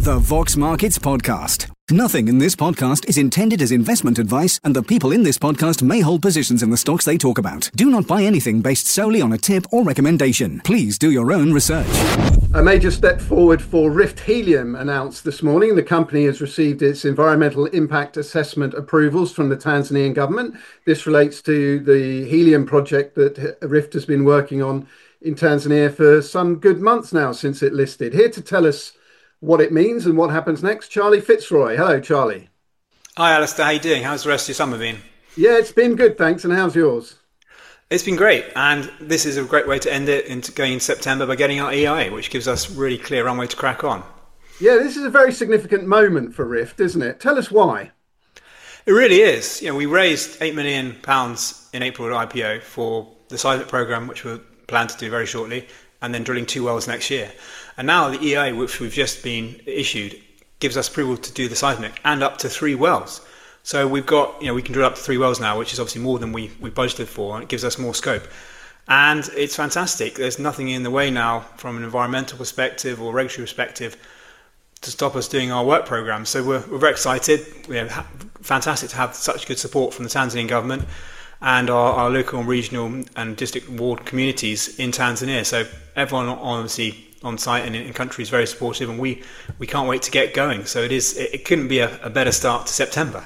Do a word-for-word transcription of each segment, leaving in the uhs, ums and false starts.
The Vox Markets Podcast. Nothing in this podcast is intended as investment advice, and the people in this podcast may hold positions in the stocks they talk about. Do not buy anything based solely on a tip or recommendation. Please do your own research. A major step forward for Rift Helium announced this morning. The company has received its environmental impact assessment approvals from the Tanzanian government. This relates to the helium project that Rift has been working on in Tanzania for some good months now since it listed. Here to tell us what it means and what happens next, Charlie Fitzroy. Hello, Charlie. Hi, Alistair. How you doing? How's the rest of your summer been? Yeah, it's been good, thanks. And how's yours? It's been great, and this is a great way to end it into going in September by getting our E I A, which gives us really clear runway to crack on. Yeah, this is a very significant moment for Rift, isn't it? Tell us why. It really is. You know, we raised eight million pounds in April at I P O for the seismic program, which we're planned to do very shortly, and then drilling two wells next year. And now the E I A, which we've just been issued, gives us approval to do the seismic and up to three wells. So we've got, you know, we can drill up to three wells now, which is obviously more than we, we budgeted for, and it gives us more scope. And it's fantastic. There's nothing in the way now from an environmental perspective or regulatory perspective to stop us doing our work program. So we're, we're very excited. We're ha- fantastic to have such good support from the Tanzanian government and our, our local and regional and district ward communities in Tanzania. So everyone obviously on site and in, in country is very supportive, and we, we can't wait to get going. So it is it, it couldn't be a, a better start to September.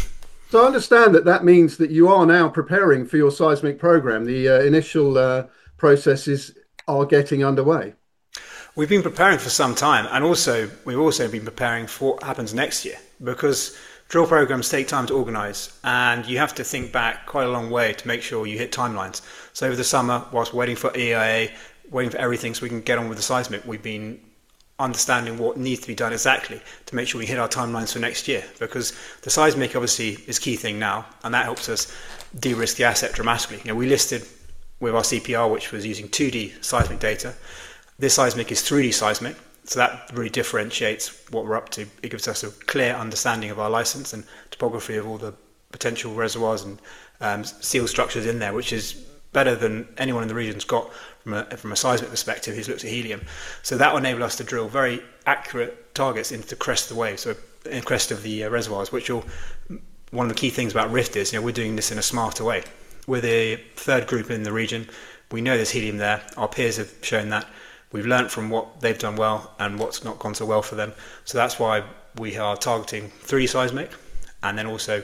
So I understand that that means that you are now preparing for your seismic program. The uh, initial uh, processes are getting underway. We've been preparing for some time, and also we've also been preparing for what happens next year, because drill programs take time to organise, and you have to think back quite a long way to make sure you hit timelines. So over the summer, whilst waiting for E I A, waiting for everything so we can get on with the seismic, we've been understanding what needs to be done exactly to make sure we hit our timelines for next year, because the seismic obviously is a key thing now, and that helps us de-risk the asset dramatically. You know, we listed with our C P R, which was using two D seismic data. This seismic is three D seismic, so that really differentiates what we're up to. It gives us a clear understanding of our license and topography of all the potential reservoirs and um, seal structures in there, which is better than anyone in the region's got from a, from a seismic perspective who's looked at helium. So that will enable us to drill very accurate targets into the crest of the wave, so in the crest of the uh, reservoirs, which will, one of the key things about Rift is, you know, we're doing this in a smarter way. We're the third group in the region. We know there's helium there. Our peers have shown that. We've learnt from what they've done well and what's not gone so well for them. So that's why we are targeting three D seismic, and then also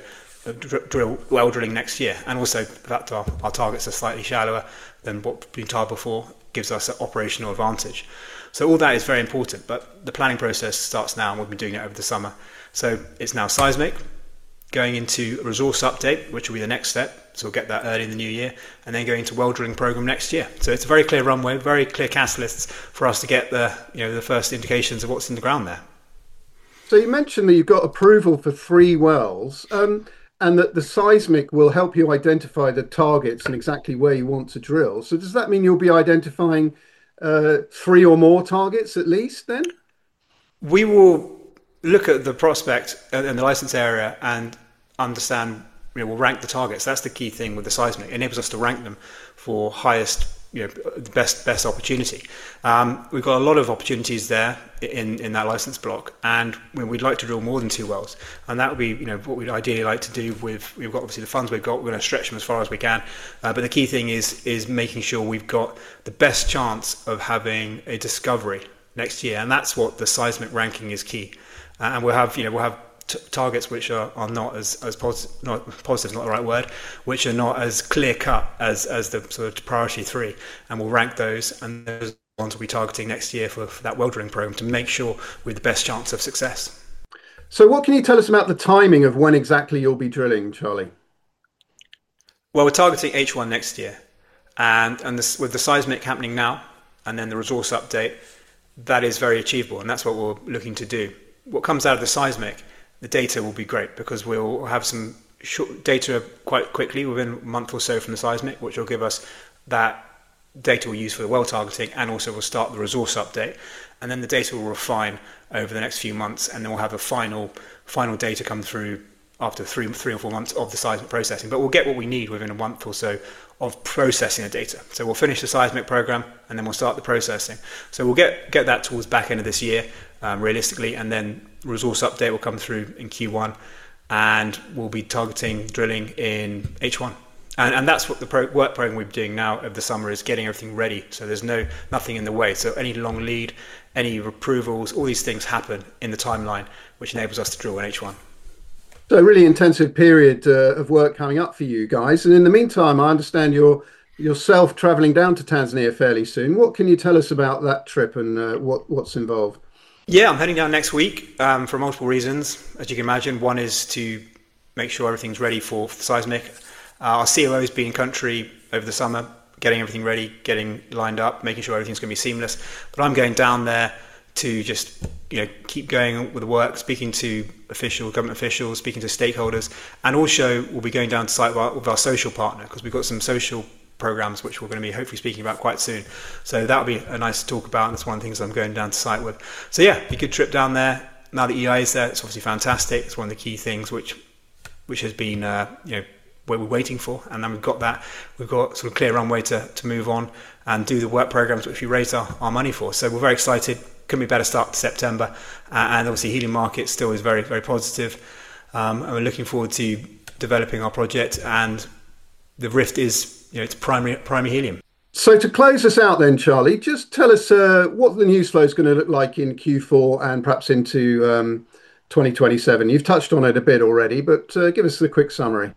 drill well drilling next year. And also the fact our, our targets are slightly shallower than what we've been tried before gives us an operational advantage. So all that is very important, but the planning process starts now, and we've been doing it over the summer. So it's now seismic, going into a resource update, which will be the next step. So we'll get that early in the new year, and then going to well drilling program next year. So it's a very clear runway, very clear catalysts for us to get the, you know, the first indications of what's in the ground there. So you mentioned that you've got approval for three wells, um, and that the seismic will help you identify the targets and exactly where you want to drill. So does that mean you'll be identifying uh, three or more targets at least then? We will look at the prospect and the license area and understand, you know, we'll rank the targets. That's the key thing with the seismic. It enables us to rank them for highest, you know, the best best opportunity. Um, we've got a lot of opportunities there in, in that license block, and we'd like to drill more than two wells. And that would be, you know, what we'd ideally like to do with, we've got obviously the funds we've got, we're going to stretch them as far as we can. Uh, but the key thing is is making sure we've got the best chance of having a discovery next year. And that's what the seismic ranking is key. Uh, and we'll have, you know, we'll have T- targets which are, are not as as positive, not positive, is not the right word, which are not as clear cut as as the sort of priority three, and we'll rank those, and those ones we'll be targeting next year for, for that well drilling program to make sure we're the best chance of success. So what can you tell us about the timing of when exactly you'll be drilling, Charlie? Well, we're targeting H one next year, and and this, with the seismic happening now, and then the resource update, that is very achievable, and that's what we're looking to do. What comes out of the seismic, the data will be great, because we'll have some short data quite quickly within a month or so from the seismic, which will give us that data we'll use for the well targeting, and also we'll start the resource update, and then the data will refine over the next few months, and then we'll have a final final data come through after three three or four months of the seismic processing. But we'll get what we need within a month or so of processing the data. So we'll finish the seismic program, and then we'll start the processing. So we'll get get that towards back end of this year. um, realistically, and then resource update will come through in Q one, and we'll be targeting drilling in H one. And, and that's what the pro- work program we're doing now over the summer is, getting everything ready. So there's no nothing in the way. So any long lead, any approvals, all these things happen in the timeline, which enables us to drill in H one. So a really intensive period uh, of work coming up for you guys. And in the meantime, I understand you're yourself travelling down to Tanzania fairly soon. What can you tell us about that trip and uh, what, what's involved? Yeah, I'm heading down next week um, for multiple reasons. As you can imagine, one is to make sure everything's ready for, for seismic. Uh, our C O O has been in country over the summer, getting everything ready, getting lined up, making sure everything's going to be seamless. But I'm going down there to just, you know, keep going with the work, speaking to officials, government officials, speaking to stakeholders, and also we'll be going down to site with our, with our social partner, because we've got some social programs which we're going to be hopefully speaking about quite soon. So that'll be a nice talk about, and that's one of the things I'm going down to site with. So yeah, a good trip down there. Now that E I is there, it's obviously fantastic. It's one of the key things which which has been, uh, you know, where we're waiting for, and then we've got that. We've got sort of clear runway to, to move on and do the work programs which we raised our, our money for. So we're very excited. Couldn't be a better start to September, uh, and obviously helium market still is very, very positive. Um, and we're looking forward to developing our project, and the Rift is, you know, it's primary primary helium. So to close us out then, Charlie, just tell us uh, what the news flow is going to look like in Q four and perhaps into um, twenty twenty-seven. You've touched on it a bit already, but uh, give us the quick summary.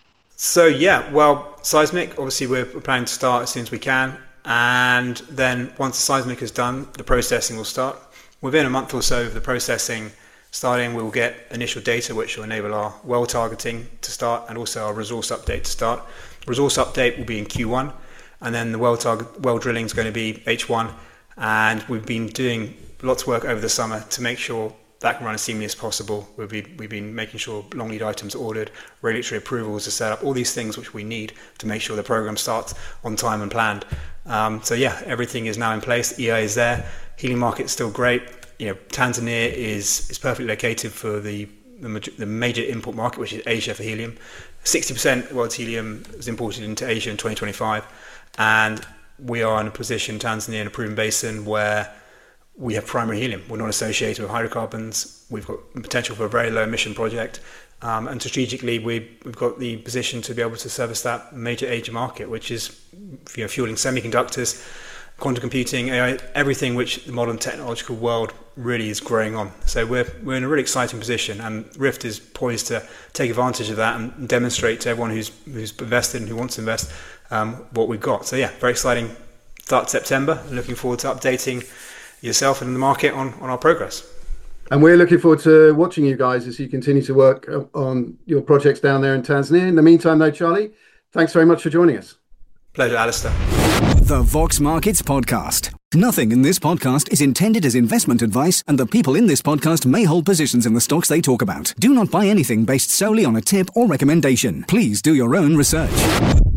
So yeah, well, seismic, obviously we're planning to start as soon as we can, and then once the seismic is done, the processing will start. Within a month or so of the processing starting, we will get initial data which will enable our well targeting to start, and also our resource update to start. Resource update will be in Q one, and then the well target well drilling is going to be H one, and we've been doing lots of work over the summer to make sure that can run as seamlessly as possible. We've been, we've been making sure long lead items are ordered, regulatory approvals are set up, all these things which we need to make sure the program starts on time and planned. Um, so yeah, everything is now in place. E I is there. Helium market is still great. You know, Tanzania is is perfectly located for the the, the major import market, which is Asia for helium. sixty percent world's helium is imported into Asia in twenty twenty-five, and we are in a position, Tanzania, in a proven basin where we have primary helium. We're not associated with hydrocarbons. We've got potential for a very low emission project. Um, and strategically, we, we've got the position to be able to service that major Asia market, which is, you know, fueling semiconductors, quantum computing, A I, everything which the modern technological world really is growing on. So we're we're in a really exciting position, and Rift is poised to take advantage of that and demonstrate to everyone who's who's invested and who wants to invest um, what we've got. So yeah, very exciting start September. Looking forward to updating yourself and the market on, on our progress. And we're looking forward to watching you guys as you continue to work on your projects down there in Tanzania. In the meantime, though, Charlie, thanks very much for joining us. Pleasure, Alistair. The Vox Markets Podcast. Nothing in this podcast is intended as investment advice, and the people in this podcast may hold positions in the stocks they talk about. Do not buy anything based solely on a tip or recommendation. Please do your own research.